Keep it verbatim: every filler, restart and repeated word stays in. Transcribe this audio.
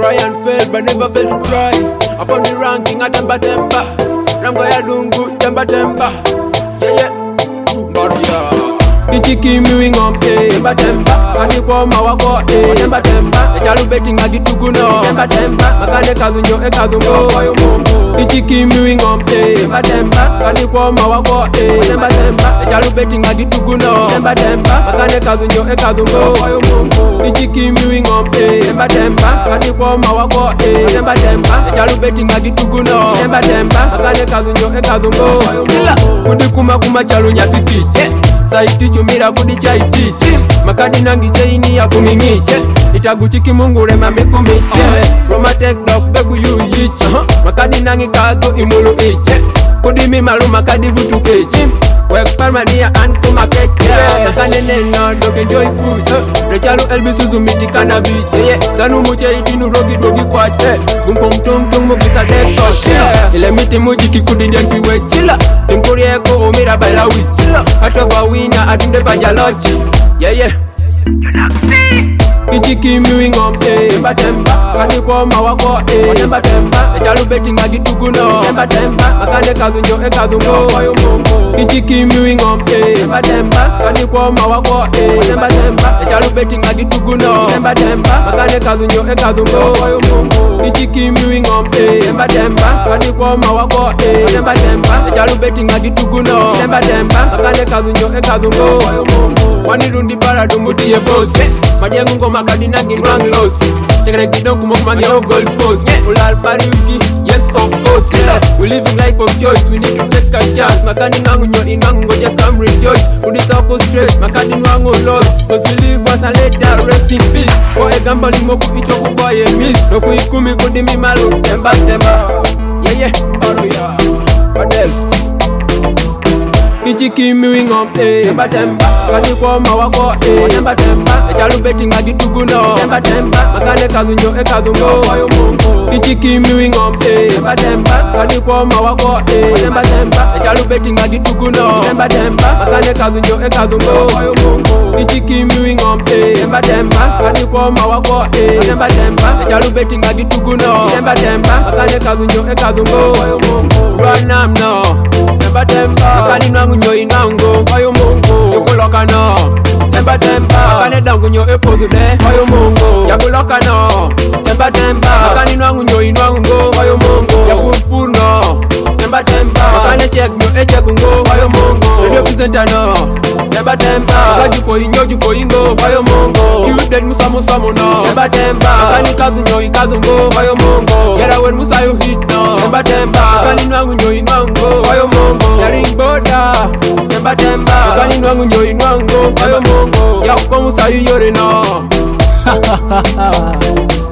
Try and fail, but never fail to try. Upon the ranking, I temper temper. Ramgo ya dungu, temper temper. Yeah, yeah. Maria. Ichiki miwing on eh. Temper temper. Kani kwa mawako eh. Temper temper. Ejalu betting agituguno. Temper temper. Makane kazunyo e kazungo. Wayo mungu. Ichiki miwing on eh. Temper temper. Kani kwa mawako eh. Temper temper. Ejalu betting agituguno. Temper temper. Makane kazunyo e kazungo. Wayo mungu. Ichiki miwing on eh. Temper temper. Kani kwa mawako eh. Temper temper. Ejalu betting agituguno. Temper temper. Makane kazunyo e kazungo. Wayo mungu. Kudi kuma kuma chalu nyatiti. Saiti chumira kudi chaiti. Makadi nangi chaini ya kumingiche. Itaguchiki mungu rema mekumiche. Roma tek dog beku yu yichi. Makadi nangi kago imulu iche. Kudi mimalu makadi vutu kechi. Wek parmania an kuma keche. Makane nena doke joy kuche. Rechalu elbi suzu miti kana biche. Danu muche itinu rogi rogi kwache. Gumpum tum tum mugisa dekoshe. Ile miti mujiki kudi nyanki wechila. Timpuri eko umira baila wichila. Hatova wina atunde pajalochi. Yeah yeah. Ichiki miwing on eh. Temper temper. Kani kwa mawako eh. Temper temper. Ejalu betting agituguno. Temper temper. Makane kazunyo e kazungo. Wayo mungu. Ichiki miwing on eh. Temper temper. Kani kwa mawako eh. Temper temper. Ejalu betting agituguno. Temper temper. Makane kazunyo e kazungo. Wayo mungu. Ichiki miwing on eh. Temper temper. Kani kwa mawako eh. Temper temper. Ejalu betting agituguno. Temper temper. Makane kazunyo e kazungo. Wayo mungu. Wanirundi para dumbuti ye boss. Majengo ngoma kadina ngirwang loss. Tegre kidogo mokmangi o gold force. Ulal pariuti, yes of course. We living life of choice, we need to take a chance. Makani nangu nyo inangu just come rejoice. Udisoko stress, makani nwangu loss. Cause we live once and later rest in peace. Kwa e gambali moku icho kubaye miss. Noku ikumi kudimi malu, temba temba. Yeah yeah, oh yeah. What else? Ichiki miwing on eh. Temper temper. Kani kwa mawako eh. Temper temper. Ejalu betting agituguno. Temper temper. Makane kazunyo e kazungo. Wayo mungu. Ichiki miwing on eh. Temper temper. Kani kwa mawako eh. Temper temper. Ejalu betting agituguno. Temper temper. Makane kazunyo e kazungo. Wayo mungu. Ichiki miwing on eh. Temper temper. Kani kwa mawako eh. Temper temper. Ejalu betting agituguno. Temper temper. Makane kazunyo e kazungo. Wayo mungu. Run am no. Temper temper. Makani nangu nyo inango. Wayo mungu. Yukuloka no. Temper temper. Makane dangu nyo epogude. Wayo mungu. Yakuloka no. Temper temper. Makani nangu nyo inango. Wayo mungu. Yafufu no. Temper temper. Makane check nyo echekungo. Wayo mungu. Radio presenter no. Temper temper. Makaju for inyo ju for ingo. Wayo mungu. You dead musa musa mo no. Temper temper. Makani kazu nyo ikazungo. Wayo mungu. Yera wen musa you hit no. Temper temper. Makani nangu nyo inango. Wayo mungu. Yaring boda. Temper temper. Makani nangu nyo inango. Wayo mungu. Ya kwa musa you yore no. Ha ha ha ha.